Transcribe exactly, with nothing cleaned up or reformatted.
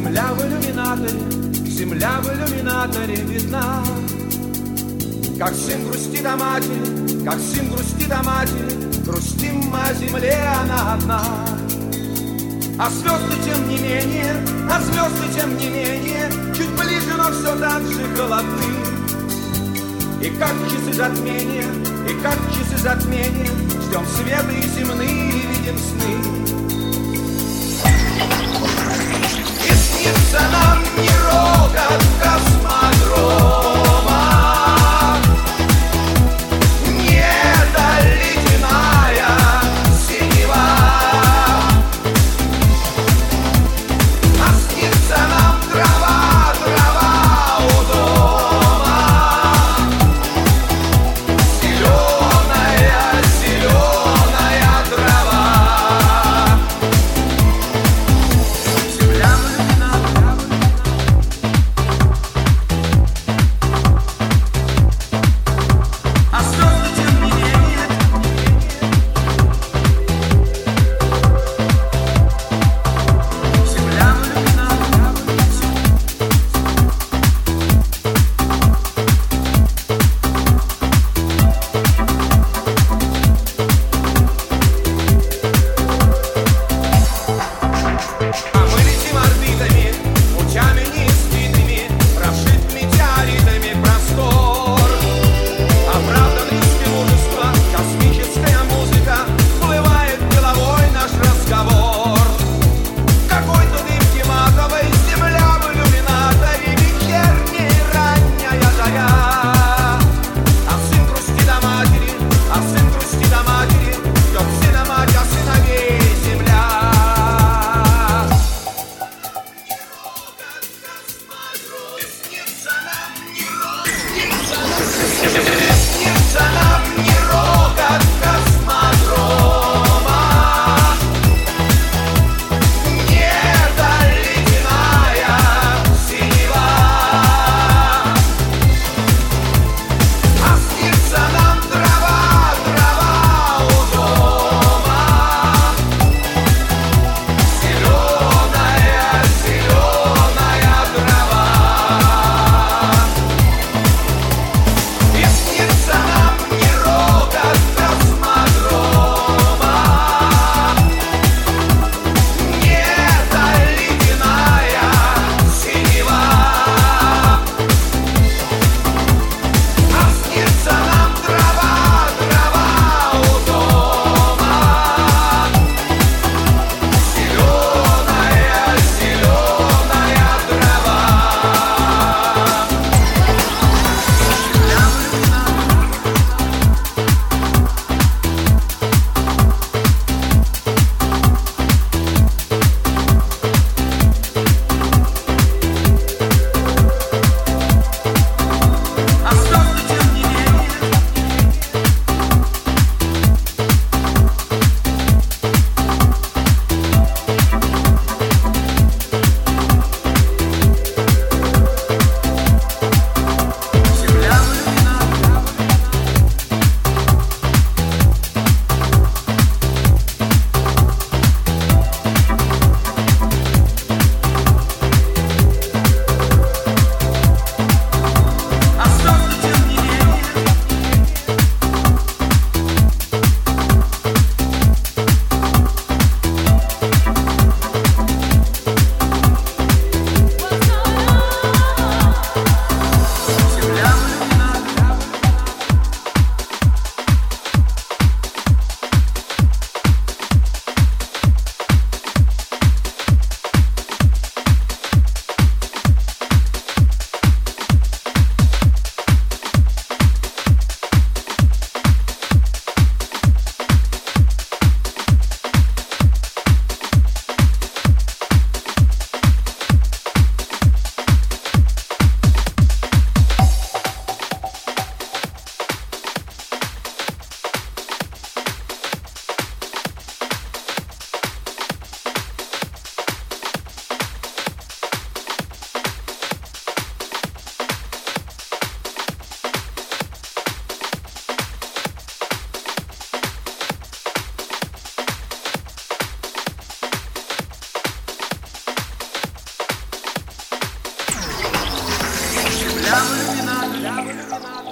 Земля в иллюминаторе, земля в иллюминаторе видна. Как сын грустит о матери, как сын грустит о матери, грустим мы о земле, она одна. А звезды тем не менее, а звезды тем не менее, чуть ближе, но все так же холодны. И как часы затмения, и как часы затмения, ждем света и земные, и видим сны. И снится нам не рокот космодрома, не та ледяная синева, а снится нам трава, трава у дома, зеленая, зеленая трава. Земля в иллюминаторе, а звезды тем не менее. Земля в иллюминаторе. А мы летим орбитами, путями неизведанными, прошит метеоритами простор. Оправдан риски мужества, космическая музыка, всплывает головой наш разговор. Какой-то дымки матовой, земля в иллюминаторе, вечерняя ранняя заря. А сын грустит о матери, а сын грустит о матери, ждет сына мать, а сыновей земля. Снится нам не рокот космодрома, не та ледяная синева, а снится нам трава, трава у дома, зеленая, зеленая трава. И снится Земля в иллюминаторе,